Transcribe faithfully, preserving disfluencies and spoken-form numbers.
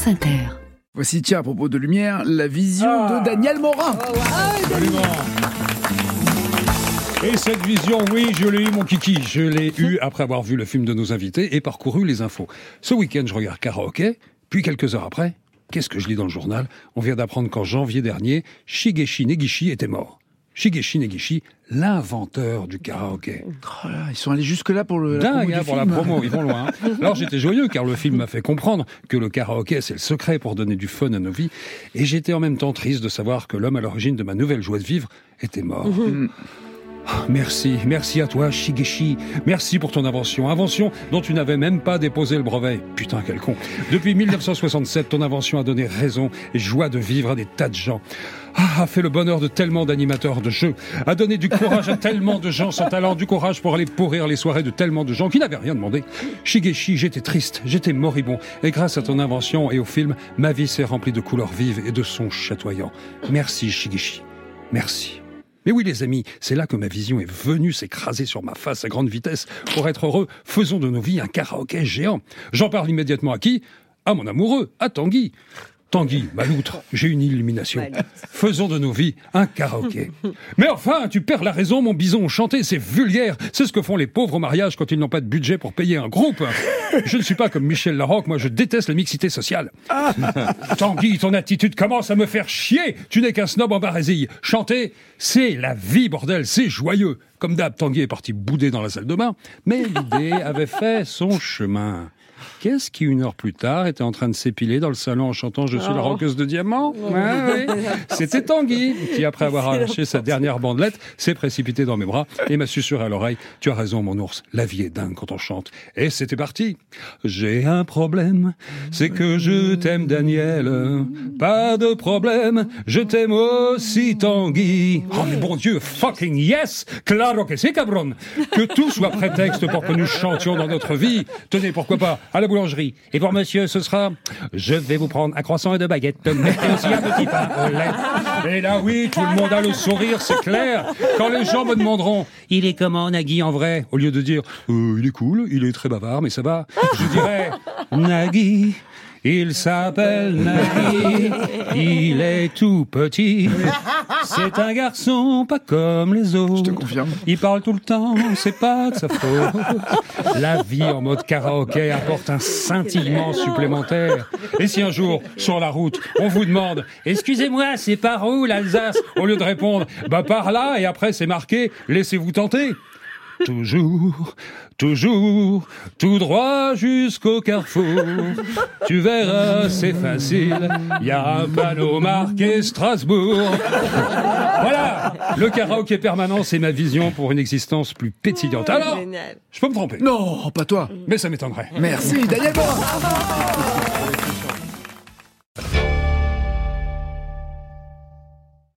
France Inter. Voici, tiens, à propos de lumière, la vision ah. de Daniel Morin. Oh, wow. Absolument. Et cette vision, oui, je l'ai eu, mon kiki. Je l'ai eu après avoir vu le film de nos invités et parcouru les infos. Ce week-end, je regarde Karaoké, puis quelques heures après, qu'est-ce que je lis dans le journal ? On vient d'apprendre qu'en janvier dernier, Shigeshi Negishi était mort. Shigeshi Negishi, l'inventeur du karaoké. Oh là, ils sont allés jusque-là pour le Dingue, la promo hein, du pour film. la promo, ils vont loin. Hein. Alors j'étais joyeux car le film m'a fait comprendre que le karaoké c'est le secret pour donner du fun à nos vies. Et j'étais en même temps triste de savoir que l'homme à l'origine de ma nouvelle joie de vivre était mort. Mmh. Merci, merci à toi Shigeshi, merci pour ton invention, invention dont tu n'avais même pas déposé le brevet. Putain quel con. Depuis dix-neuf cent soixante-sept, ton invention a donné raison et joie de vivre à des tas de gens. Ah, a fait le bonheur de tellement d'animateurs de jeux, a donné du courage à tellement de gens sans talent, du courage pour aller pourrir les soirées de tellement de gens qui n'avaient rien demandé. Shigeshi, j'étais triste, j'étais moribond, et grâce à ton invention et au film, ma vie s'est remplie de couleurs vives et de sons chatoyants. Merci Shigeshi, merci. Mais oui les amis, c'est là que ma vision est venue s'écraser sur ma face à grande vitesse. Pour être heureux, faisons de nos vies un karaoké géant. J'en parle immédiatement à qui ? À mon amoureux, à Tanguy. Tanguy, ma loutre, j'ai une illumination. Faisons de nos vies un karaoké. Mais enfin, tu perds la raison, mon bison. Chanter, c'est vulgaire. C'est ce que font les pauvres au mariage quand ils n'ont pas de budget pour payer un groupe. Je ne suis pas comme Michel Larocque, moi je déteste la mixité sociale. Ah. Tanguy, ton attitude commence à me faire chier. Tu n'es qu'un snob en barésille. Chanter, c'est la vie, bordel, c'est joyeux. Comme d'hab, Tanguy est parti bouder dans la salle de bain, mais l'idée avait fait son chemin. Qu'est-ce qui, une heure plus tard, était en train de s'épiler dans le salon en chantant « Je suis oh. la roqueuse de diamants oh. » ouais, oui. C'était Tanguy, qui, après avoir arraché sa dernière bandelette, s'est précipité dans mes bras et m'a susurré à l'oreille « Tu as raison, mon ours, la vie est dingue quand on chante. » Et c'était parti. J'ai un problème, c'est que je t'aime, Daniel. Pas de problème, je t'aime aussi, Tanguy. Oh, mais bon Dieu, fucking yes! Claro que c'est, cabron! Que tout soit prétexte pour que nous chantions dans notre vie. Tenez, pourquoi pas, à la boulangerie. Et pour monsieur, ce sera « Je vais vous prendre un croissant et deux baguettes. Mettez aussi un petit pain au lait. » Et là, oui, tout le monde a le sourire, c'est clair. Quand les gens me demanderont « Il est comment, Nagui, en vrai ?» Au lieu de dire euh, « Il est cool, il est très bavard, mais ça va. » Je dirais « Nagui, il s'appelle Nagui, il est tout petit. C'est un garçon pas comme les autres. Je te confirme. Il parle tout le temps, c'est pas de sa faute. La vie en mode karaoké apporte un scintillement supplémentaire. Et si un jour, sur la route, on vous demande « Excusez-moi, c'est par où l'Alsace ?» Au lieu de répondre « Bah par là » et après c'est marqué « Laissez-vous tenter ». Toujours, toujours, tout droit jusqu'au carrefour. Tu verras, c'est facile, il y a un panneau marqué Strasbourg. Voilà, le karaoké permanent, c'est ma vision pour une existence plus pétillante. Alors, je peux me tromper. Non, pas toi. Mais ça m'étonnerait. Merci, Daniel Morin.